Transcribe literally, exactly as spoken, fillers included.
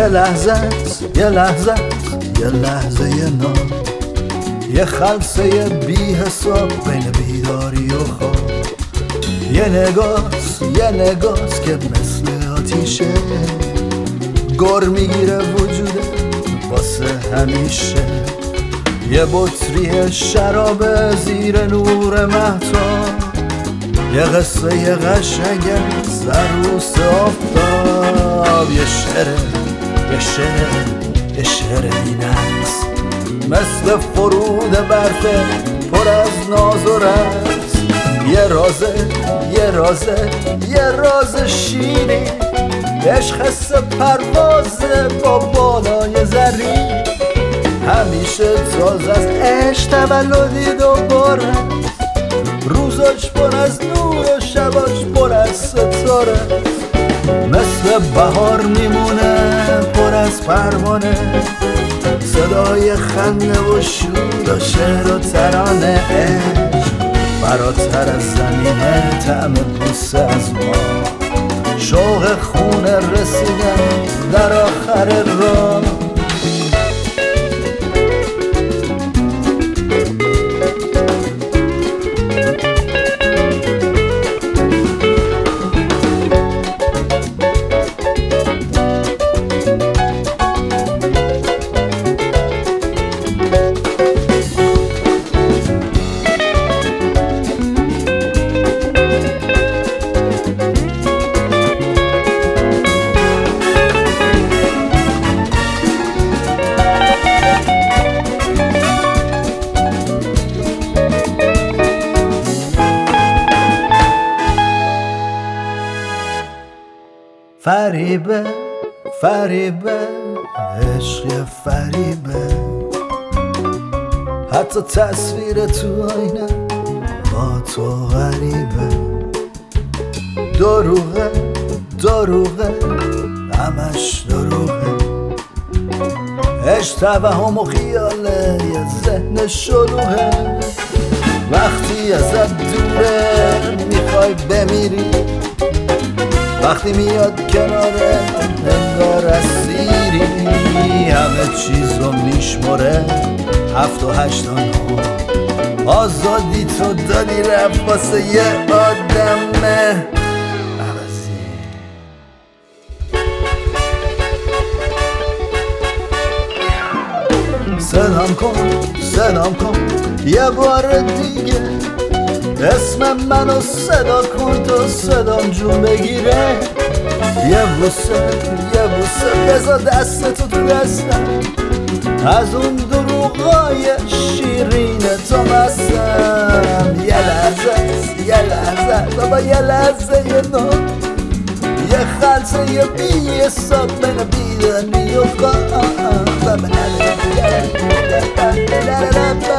یه لحظه است، یه لحظه است، یه لحظه یه نام، یه خلصه بی حساب بین بیداری و خواب. یه نگاست، یه نگاست که مثل آتیشه، گر میگیره وجوده واسه همیشه. یه بطری شراب زیر نور مهتاب، یه قصه یه قشنگ سروس آفتاب. یه شعره، یه شعره، یه شعره بینست مثل فرود برفه پر از ناز و رقص. یه رازه، یه رازه، یه راز شیرین، عشق حس پروازه با بالای زرین. همیشه تازه از عشق تولدی دوباره، روزاش پر از نور و شباش پر از ستاره. مثل بهار میمونه پر از پروانه، صدای خنده و شور و شعر و ترانه. عشق فراتر از زمینه، طعم بوسه از ما، شوق خونه رسیدن در آخر راه. فریبه، فریبه، عشق فریبه، حتی تصویر تو آینه با تو غریبه. دروغه، دروغه، همش دروغه، عشق توهم و خیاله، یه ذهن شلوغه. وقتی ازت دوره میخوای بمیری، وقتی میاد کناره انگار اسیری. همه چیزو میشمره هفت و هشت و نه، آزادی تو دادی رفت واسه یه آدم عوضی. صدام کن، صدام کن یه بار دیگه، اسم منو صدا کن تا صدام جون بگیره. یه بوسه، یه بوسه بذار دستتو تو دستم، از اون دروغای شیرین تو مستم. یه لحظه، یه لحظه بابا، یه لحظه یه نام، یه خلصه یه بی حساب بین بیدنی و خواب.